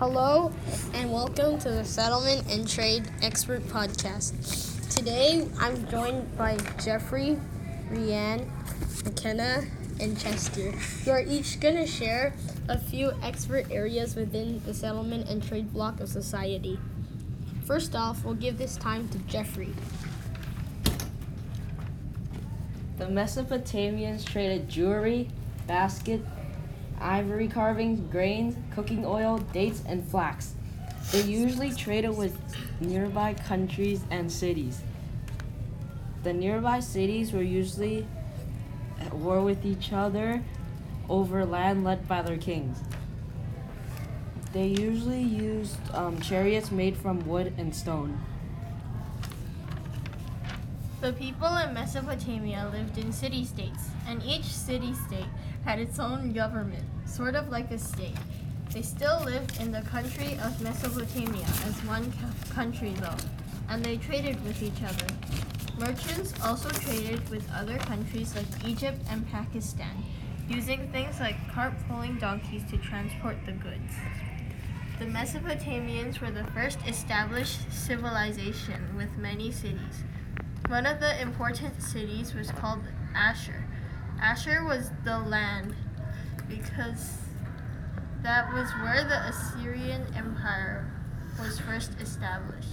Hello and welcome to the Settlement and Trade Expert Podcast. Today I'm joined by Jeffrey, Rianne, McKenna, and Chester, who are each going to share a few expert areas within the settlement and trade block of society. First off, we'll give this time to Jeffrey. The Mesopotamians traded jewelry, baskets, ivory carvings, grains, cooking oil, dates, and flax. They usually traded with nearby countries and cities. The nearby cities were usually at war with each other over land led by their kings. They usually used chariots made from wood and stone. The people in Mesopotamia lived in city-states, and each city-state had its own government, sort of like a state. They still lived in the country of Mesopotamia as one country though, and they traded with each other. Merchants also traded with other countries like Egypt and Pakistan, using things like cart-pulling donkeys to transport the goods. The Mesopotamians were the first established civilization with many cities. One of the important cities was called Ashur. Ashur was the land because that was where the Assyrian Empire was first established.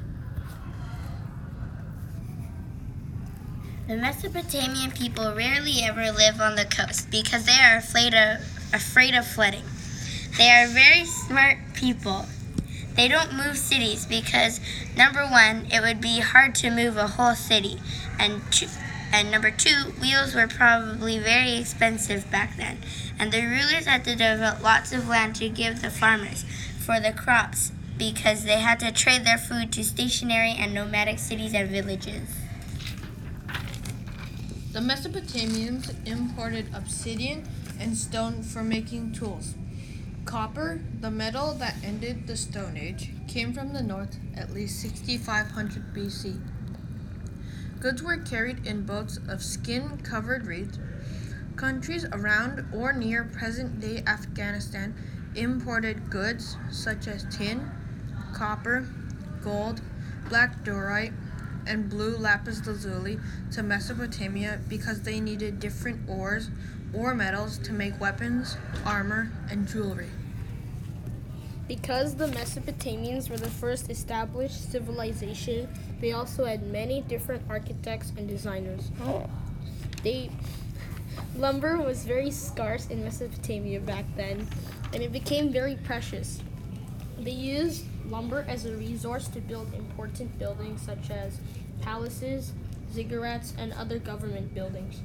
The Mesopotamian people rarely ever live on the coast because they are afraid of flooding. They are very smart people. They don't move cities because, number one, it would be hard to move a whole city, and number two, wheels were probably very expensive back then, and the rulers had to develop lots of land to give the farmers for the crops because they had to trade their food to stationary and nomadic cities and villages. The Mesopotamians imported obsidian and stone for making tools. Copper, the metal that ended the Stone Age, came from the north at least 6500 BC. Goods were carried in boats of skin-covered reeds. Countries around or near present-day Afghanistan imported goods such as tin, copper, gold, black diorite, and blue lapis lazuli to Mesopotamia because they needed different ores or metals to make weapons, armor, and jewelry. Because the Mesopotamians were the first established civilization, they also had many different architects and designers. Lumber was very scarce in Mesopotamia back then, and it became very precious. They used lumber as a resource to build important buildings such as palaces, ziggurats, and other government buildings.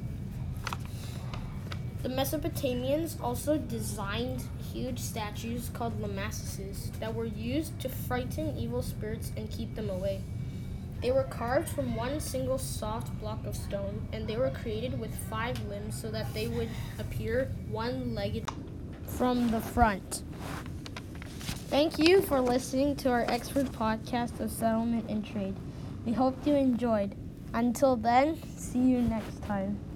The Mesopotamians also designed huge statues called lamaseses that were used to frighten evil spirits and keep them away. They were carved from one single soft block of stone, and they were created with 5 limbs so that they would appear one-legged from the front. Thank you for listening to our expert podcast of settlement and trade. We hope you enjoyed. Until then, see you next time.